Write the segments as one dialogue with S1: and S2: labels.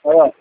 S1: Ó,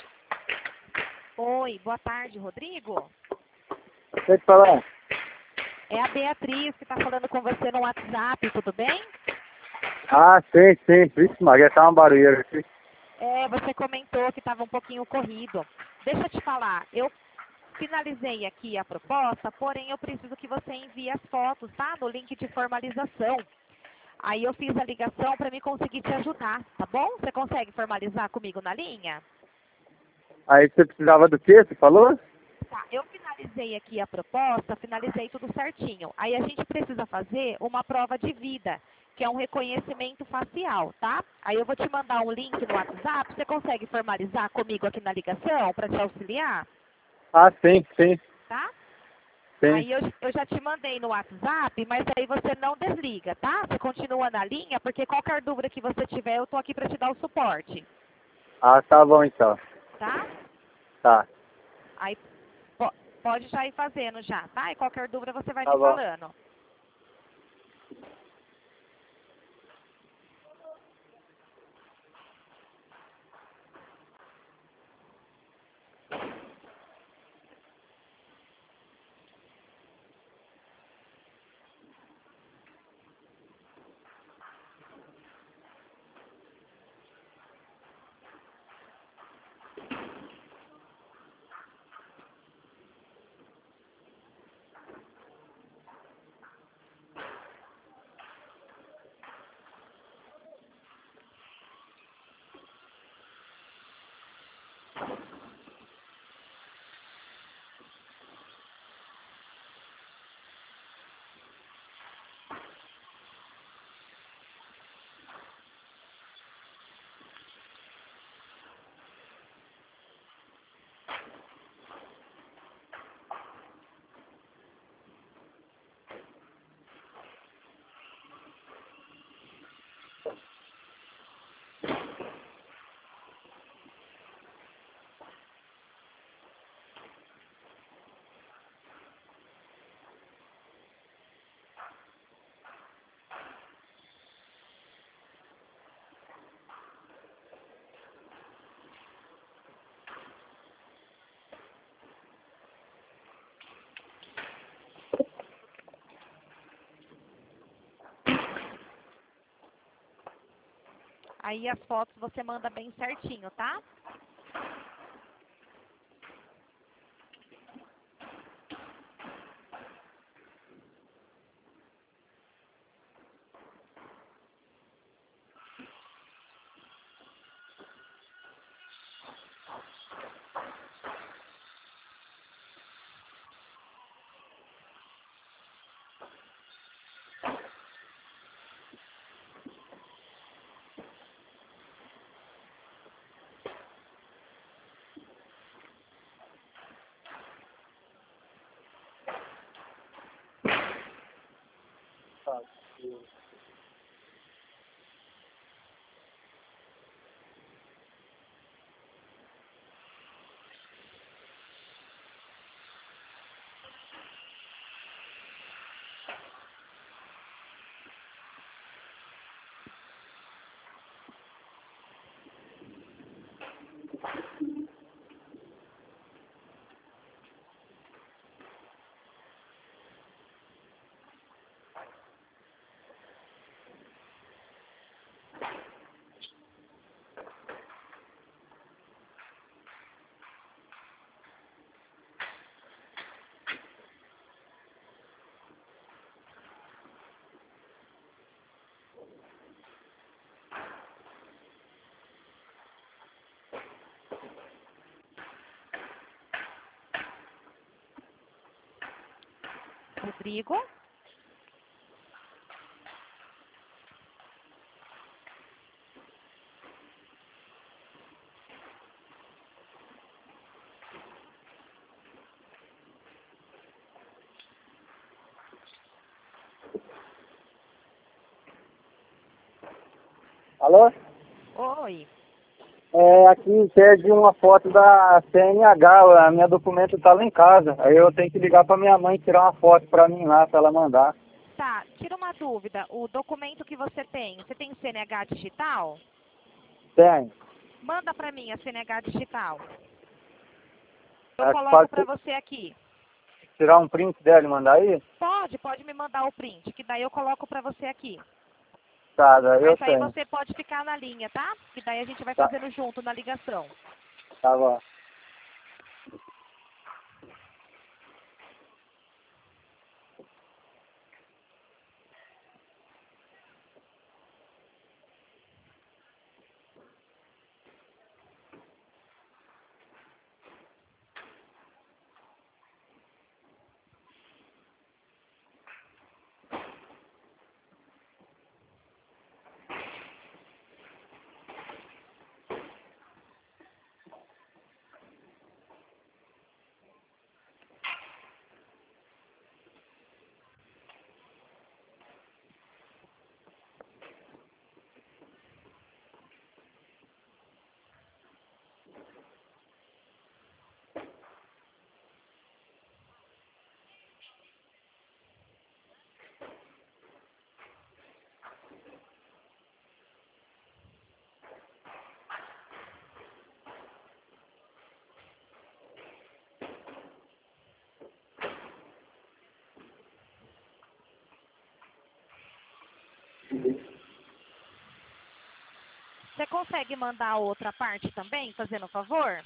S2: Oi, boa tarde, Rodrigo.
S1: deixa eu te falar.
S2: É a Beatriz que está falando com você no WhatsApp, tudo bem?
S1: Ah, sei. Vixe, Maria, tá uma barulheira aqui.
S2: Você comentou que estava um pouquinho corrido. Deixa eu te falar, eu finalizei aqui a proposta, porém eu preciso que você envie as fotos, tá? No link de formalização. Aí eu fiz a ligação para me conseguir te ajudar, tá bom? Você consegue formalizar comigo na linha?
S1: Aí você precisava do quê? Você falou?
S2: Tá, eu finalizei aqui a proposta, finalizei tudo certinho. Aí a gente precisa fazer uma prova de vida, que é um reconhecimento facial, tá? Aí eu vou te mandar um link no WhatsApp, você consegue formalizar comigo aqui na ligação para te auxiliar,
S1: Ah, sim.
S2: tá? Aí eu já te mandei no WhatsApp, mas aí você não desliga, tá? Você continua na linha, porque qualquer dúvida que você tiver, eu tô aqui para te dar o suporte,
S1: Ah, tá bom então.
S2: tá?
S1: Tá,
S2: Aí pode já ir fazendo já, tá? E qualquer dúvida você vai
S1: tá
S2: me
S1: bom.
S2: falando. Aí as fotos você manda bem certinho, tá? Rodrigo?
S1: Alô?
S2: Oi.
S1: Aqui pede uma foto da CNH, a minha documento tá lá em casa. Aí eu tenho que ligar pra minha mãe tirar uma foto pra mim lá, pra ela mandar.
S2: Tá, tira uma dúvida. O documento que você tem CNH digital?
S1: Tem.
S2: Manda para mim a CNH digital. Eu
S1: Acho que
S2: coloco
S1: pode
S2: para você aqui.
S1: tirar um print dela e mandar aí?
S2: Pode me mandar o print, que daí eu coloco para você aqui.
S1: Tá, daí eu
S2: Mas aí
S1: tenho.
S2: você pode ficar na linha, tá? Que daí a gente vai
S1: Tá,
S2: fazendo junto na ligação.
S1: tá bom.
S2: Você consegue mandar a outra parte também, fazendo favor?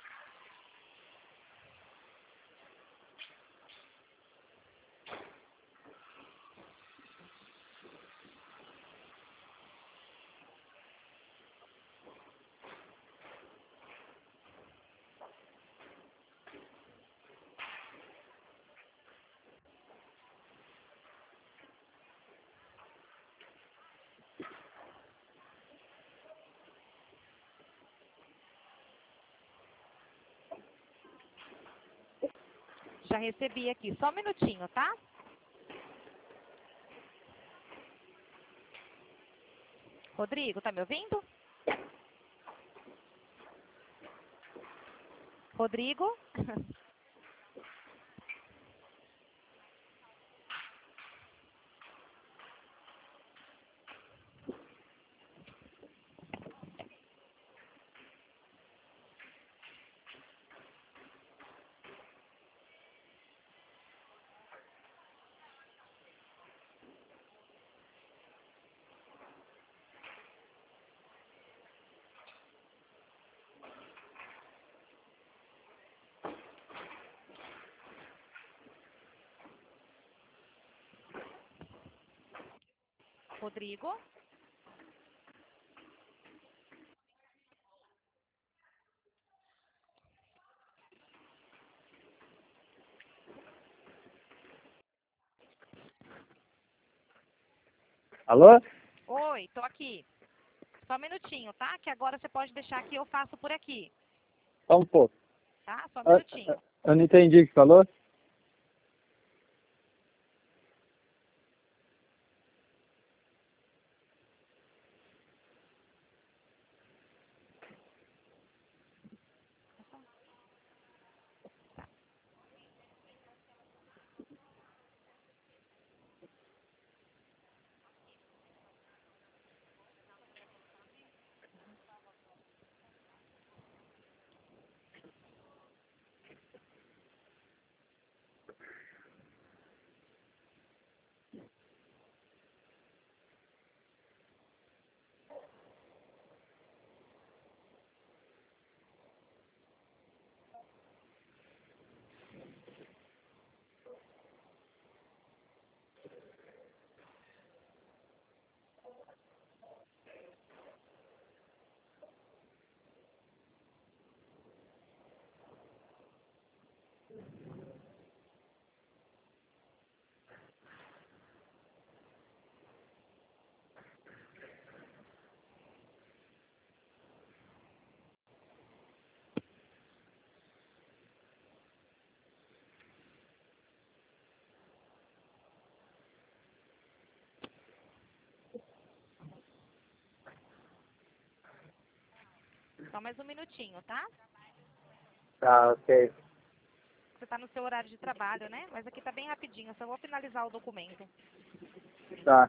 S2: Já recebi aqui. Só um minutinho, tá? Rodrigo, tá me ouvindo? Rodrigo? Rodrigo?
S1: Alô?
S2: Oi, tô aqui. Só um minutinho, tá? Que agora você pode deixar que eu faço por aqui.
S1: Só um pouco.
S2: Tá? Só um
S1: Ah,
S2: minutinho.
S1: eu não entendi o que falou.
S2: Só mais um minutinho, tá?
S1: Tá, ok.
S2: Você tá no seu horário de trabalho, né? Mas aqui tá bem rapidinho. Eu só vou finalizar o documento.
S1: Tá.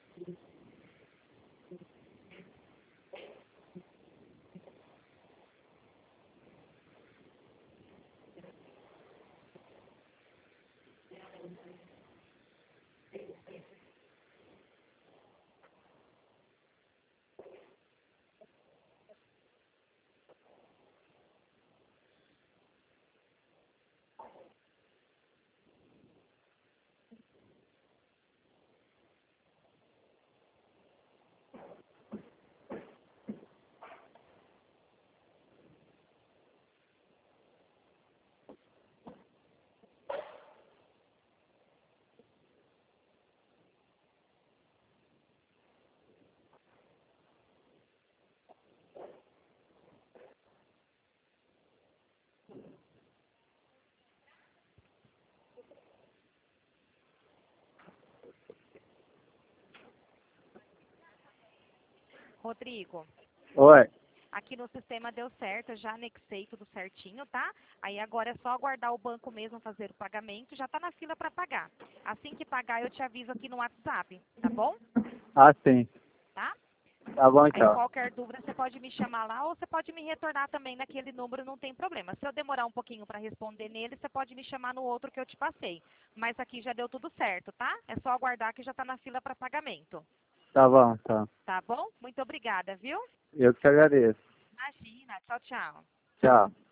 S2: Rodrigo,
S1: Oi.
S2: aqui no sistema deu certo, eu já anexei tudo certinho, tá? Aí agora é só aguardar o banco mesmo fazer o pagamento, já tá na fila para pagar. Assim que pagar, eu te aviso aqui no WhatsApp, tá bom?
S1: Ah, sim.
S2: Tá?
S1: Tá bom
S2: Aí
S1: então.
S2: qualquer dúvida você pode me chamar lá ou você pode me retornar também naquele número, não tem problema. Se eu demorar um pouquinho para responder nele, você pode me chamar no outro que eu te passei. Mas aqui já deu tudo certo, tá? É só aguardar que já tá na fila para pagamento.
S1: Tá bom, tá.
S2: Tá bom? Muito obrigada, viu?
S1: Eu que te agradeço.
S2: Imagina. Tchau, tchau.
S1: Tchau.